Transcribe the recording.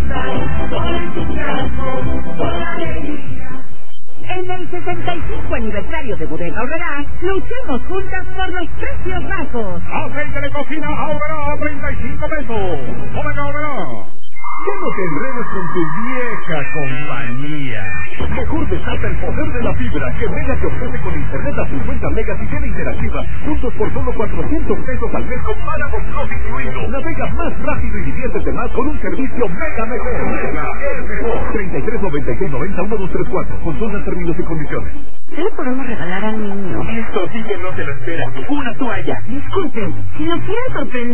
En el 65 aniversario de Bodega Aurrerá, luchemos juntas por los precios bajos. Aceite de cocina Aurrerá a 35 pesos. Bodega Aurrerá. Ya no te enredes con tu vieja compañía. Mejor desata el poder de la fibra que Mega te ofrece con internet a 50 megas y tiene interactiva. Juntos por solo 400 pesos al mes con Paramount Plus incluido. Navega más rápido y diviértete más con un servicio Mega mejor. Mega es mejor. 33 96 90 1234. Consulta términos y condiciones. ¿Qué le podemos regalar al niño? Esto sí que no se lo espera. Una toalla. Disculpen, si nos quieren sorprender.